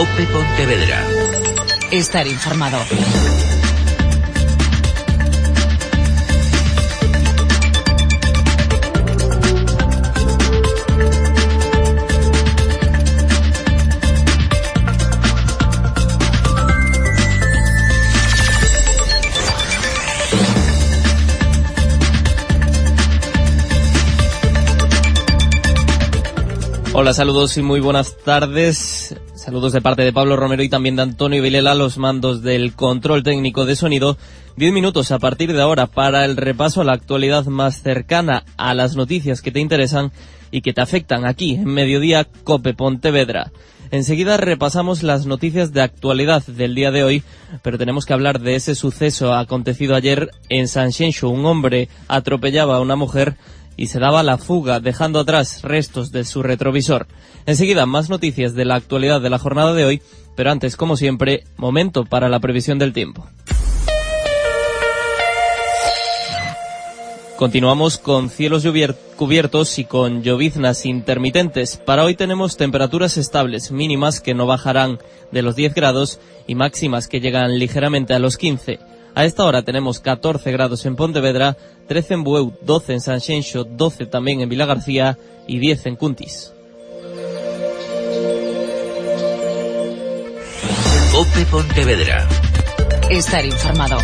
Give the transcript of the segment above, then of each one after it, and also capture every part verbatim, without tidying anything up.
COPE Pontevedra. Estar informado. Hola, saludos y muy buenas tardes. Saludos de parte de Pablo Romero y también de Antonio Vilela, los mandos del control técnico de sonido. Diez minutos a partir de ahora para el repaso a la actualidad más cercana a las noticias que te interesan y que te afectan aquí en Mediodía COPE Pontevedra. Enseguida repasamos las noticias de actualidad del día de hoy, pero tenemos que hablar de ese suceso acontecido ayer en Sanxenxo. Un hombre atropellaba a una mujer y se daba la fuga, dejando atrás restos de su retrovisor. Enseguida, más noticias de la actualidad de la jornada de hoy, pero antes, como siempre, momento para la previsión del tiempo. Continuamos con cielos cubiertos y con lloviznas intermitentes. Para hoy tenemos temperaturas estables, mínimas que no bajarán de los diez grados y máximas que llegan ligeramente a los quince. A esta hora tenemos catorce grados en Pontevedra, trece en Bueu, doce en Sanxenxo, doce también en Vilagarcía y diez en Cuntis. COPE Pontevedra. Estar informado.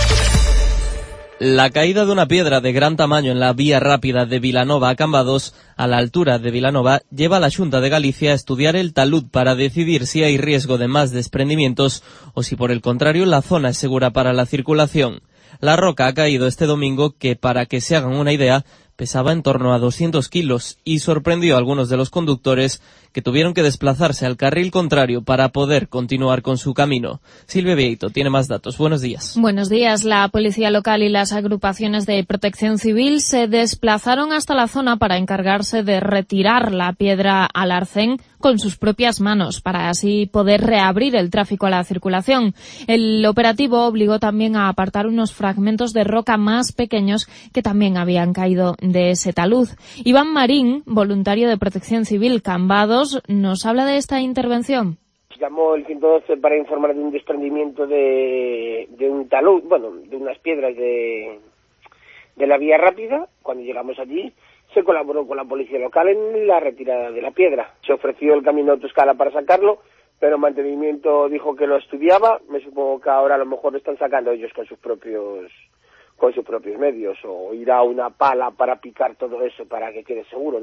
La caída de una piedra de gran tamaño en la vía rápida de Vilanova a Cambados, a la altura de Vilanova, lleva a la Xunta de Galicia a estudiar el talud para decidir si hay riesgo de más desprendimientos o si, por el contrario, la zona es segura para la circulación. La roca ha caído este domingo que, para que se hagan una idea, pesaba en torno a doscientos kilos y sorprendió a algunos de los conductores que tuvieron que desplazarse al carril contrario para poder continuar con su camino. Silvia Vieito tiene más datos. Buenos días. Buenos días. La policía local y las agrupaciones de protección civil se desplazaron hasta la zona para encargarse de retirar la piedra al arcén con sus propias manos, para así poder reabrir el tráfico a la circulación. El operativo obligó también a apartar unos fragmentos de roca más pequeños que también habían caído de ese talud. Iván Marín, voluntario de Protección Civil Cambados, nos habla de esta intervención. Llamó el ciento doce para informar de un desprendimiento de, de un talud, bueno, de unas piedras de, de la vía rápida. Cuando llegamos allí, se colaboró con la policía local en la retirada de la piedra. Se ofreció el camión de autoescala para sacarlo, pero Mantenimiento dijo que lo estudiaba. Me supongo que ahora a lo mejor lo están sacando ellos con sus propios con sus propios medios, o irá una pala para picar todo eso para que quede seguro.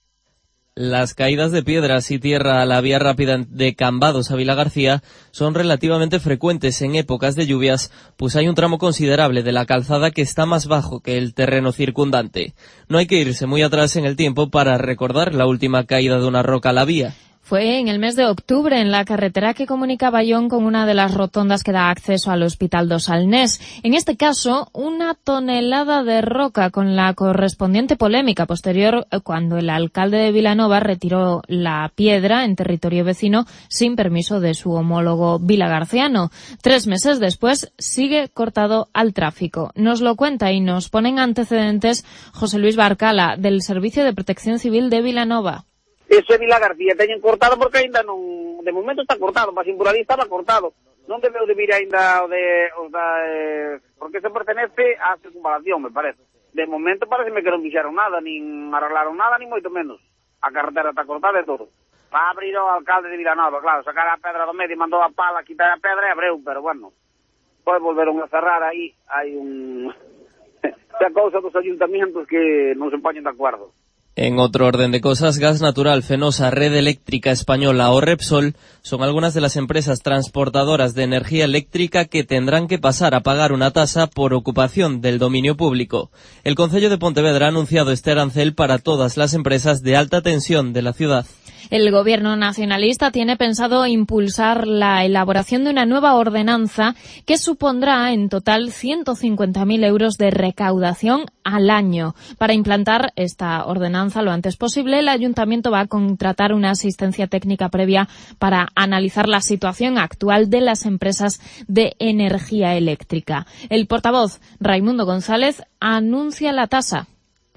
Las caídas de piedras y tierra a la vía rápida de Cambados a Vilagarcía son relativamente frecuentes en épocas de lluvias, pues hay un tramo considerable de la calzada que está más bajo que el terreno circundante. No hay que irse muy atrás en el tiempo para recordar la última caída de una roca a la vía. Fue en el mes de octubre en la carretera que comunica Bayón con una de las rotondas que da acceso al Hospital do Salnés. En este caso, una tonelada de roca con la correspondiente polémica posterior cuando el alcalde de Vilanova retiró la piedra en territorio vecino sin permiso de su homólogo vilagarciano. Tres meses después sigue cortado al tráfico. Nos lo cuenta y nos pone en antecedentes José Luis Barcala, del Servicio de Protección Civil de Vilanova. Ese Vilagarcía teñen cortado porque ainda non, de momento está cortado, para Simburalí estaba cortado. Non debeu de vir ainda o de, o da, eh, porque se pertenece á circunvalación, me parece. De momento pareceme que non fixeron nada, nin arreglaron nada, nin moito menos. A carretera está cortada e todo. Para abrir o alcalde de Vilanova, claro, sacar a pedra do medio, mandou a pala, quitar a pedra e abreu, pero bueno, pois volveron a cerrar aí, hai un... a cousa dos ayuntamientos que non se poñen de acordo. En otro orden de cosas, Gas Natural, Fenosa, Red Eléctrica Española o Repsol son algunas de las empresas transportadoras de energía eléctrica que tendrán que pasar a pagar una tasa por ocupación del dominio público. El Concello de Pontevedra ha anunciado este arancel para todas las empresas de alta tensión de la ciudad. El Gobierno nacionalista tiene pensado impulsar la elaboración de una nueva ordenanza que supondrá en total ciento cincuenta mil euros de recaudación al año. Para implantar esta ordenanza lo antes posible, el Ayuntamiento va a contratar una asistencia técnica previa para analizar la situación actual de las empresas de energía eléctrica. El portavoz, Raimundo González, anuncia la tasa.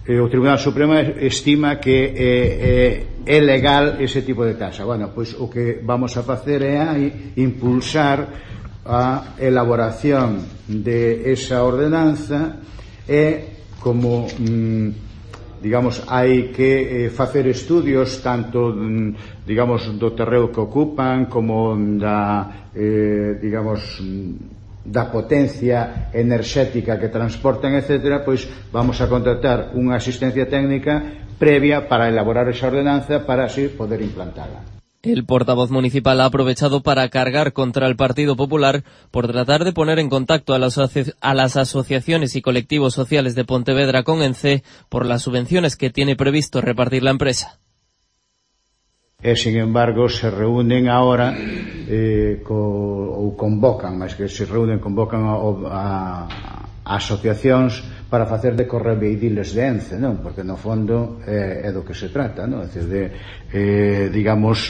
eh, o Tribunal Supremo estima que eh, eh, é legal ese tipo de taxa. Bueno, pois o que vamos a facer é a impulsar a elaboración de esa ordenanza e como mm, digamos hai que eh, facer estudios tanto mm, digamos do terreo que ocupan como da eh, digamos da potencia enerxética que transportan, etcétera, pois vamos a contratar unha asistencia técnica previa para elaborar esa ordenanza para así poder implantarla. El portavoz municipal ha aprovechado para cargar contra el Partido Popular por tratar de poner en contacto a las, a las asociaciones y colectivos sociales de Pontevedra con ENCE por las subvenciones que tiene previsto repartir la empresa. E, sin embargo, se reúnen ahora eh, co, ou convocan, máis que se reúnen, convocan a, a, a asociacións para facer de correveidiles de ENCE, non? Porque no fondo é, é do que se trata, non? É dicir, de, eh, digamos,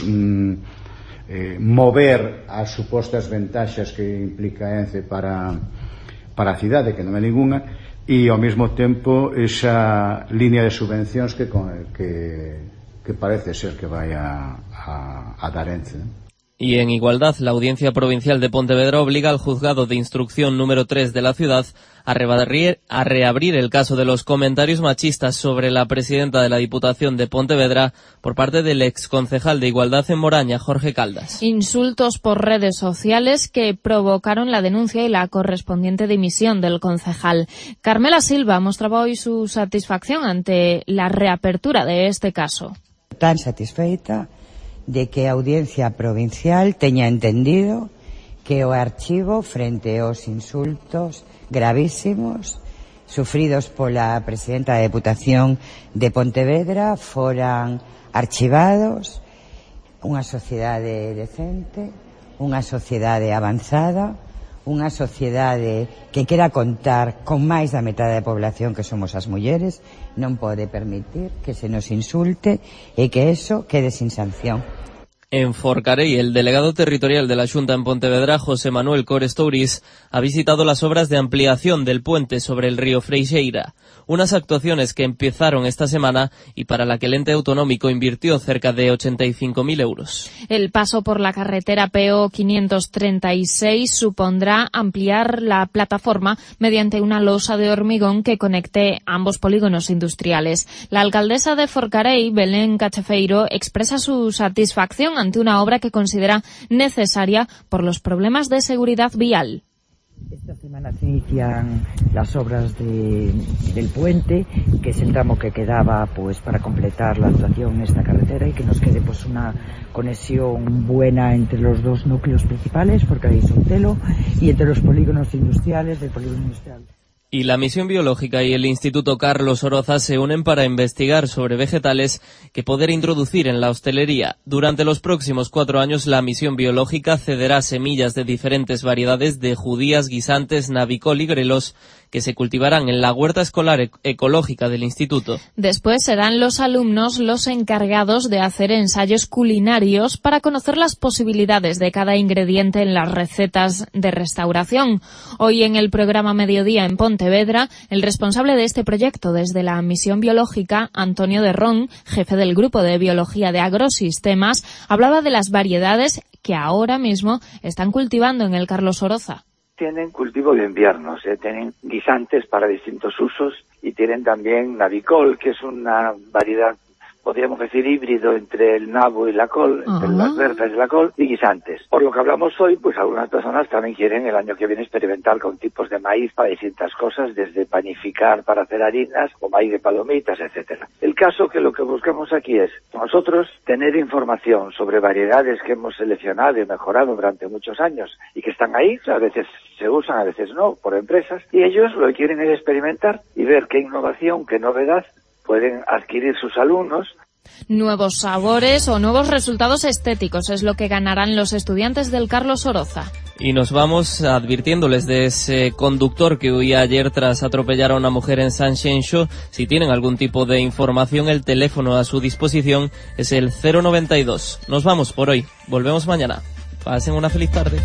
mm, eh, mover as supostas ventaxas que implica ENCE para, para a cidade, que non é ninguna, e ao mesmo tempo esa línea de subvencións que, que que parece ser que vaya a, a dar ENCE. Y en igualdad, la Audiencia Provincial de Pontevedra obliga al Juzgado de Instrucción número tres de la ciudad a reabrir, a reabrir el caso de los comentarios machistas sobre la presidenta de la Diputación de Pontevedra por parte del exconcejal de Igualdad en Moraña, Jorge Caldas. Insultos por redes sociales que provocaron la denuncia y la correspondiente dimisión del concejal. Carmela Silva mostraba hoy su satisfacción ante la reapertura de este caso. Tan satisfeita de que a Audiencia Provincial teña entendido que o archivo frente aos insultos gravísimos sufridos pola presidenta da Deputación de Pontevedra foran archivados. Unha sociedade decente, unha sociedade avanzada, unha sociedade que quera contar con máis da metade da población que somos as mulleres, non pode permitir que se nos insulte e que eso quede sin sanción. En Forcarei, el delegado territorial de la Xunta en Pontevedra, José Manuel Cores Tourís, ha visitado las obras de ampliación del puente sobre el río Freixeira, unas actuaciones que empezaron esta semana y para la que el ente autonómico invirtió cerca de ochenta y cinco mil euros. El paso por la carretera P O quinientos treinta y seis supondrá ampliar la plataforma mediante una losa de hormigón que conecte ambos polígonos industriales. La alcaldesa de Forcarei, Belén Cachefeiro, expresa su satisfacción ante una obra que considera necesaria por los problemas de seguridad vial. Esta semana se inician las obras de, del puente, que es el tramo que quedaba pues para completar la actuación en esta carretera y que nos quede pues una conexión buena entre los dos núcleos principales, Forcarei y Soutelo, y entre los polígonos industriales del polígono industrial. Y la Misión Biológica y el Instituto Carlos Oroza se unen para investigar sobre vegetales que poder introducir en la hostelería. Durante los próximos cuatro años, la Misión Biológica cederá semillas de diferentes variedades de judías, guisantes, navicol y grelos que se cultivarán en la huerta escolar e- ecológica del instituto. Después serán los alumnos los encargados de hacer ensayos culinarios para conocer las posibilidades de cada ingrediente en las recetas de restauración. Hoy en el programa Mediodía en Pontevedra, el responsable de este proyecto desde la Misión Biológica, Antonio de Ron, jefe del Grupo de Biología de Agrosistemas, hablaba de las variedades que ahora mismo están cultivando en el Carlos Oroza. Tienen cultivo de invierno, ¿eh? Tienen guisantes para distintos usos y tienen también navicol, que es una variedad, podríamos decir, híbrido entre el nabo y la col, entre uh-huh. las berzas y la col, y guisantes. Por lo que hablamos hoy, pues algunas personas también quieren el año que viene experimentar con tipos de maíz para distintas cosas, desde panificar para hacer harinas, o maíz de palomitas, etcétera. El caso que lo que buscamos aquí es, nosotros, tener información sobre variedades que hemos seleccionado y mejorado durante muchos años, y que están ahí, a veces se usan, a veces no, por empresas, y ellos lo que quieren es experimentar y ver qué innovación, qué novedad pueden adquirir sus alumnos. Nuevos sabores o nuevos resultados estéticos es lo que ganarán los estudiantes del Carlos Oroza. Y nos vamos advirtiéndoles de ese conductor que huía ayer tras atropellar a una mujer en San Xenxo. Si tienen algún tipo de información, el teléfono a su disposición es el cero noventa y dos. Nos vamos por hoy. Volvemos mañana. Pasen una feliz tarde.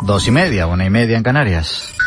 Dos y media, una y media en Canarias.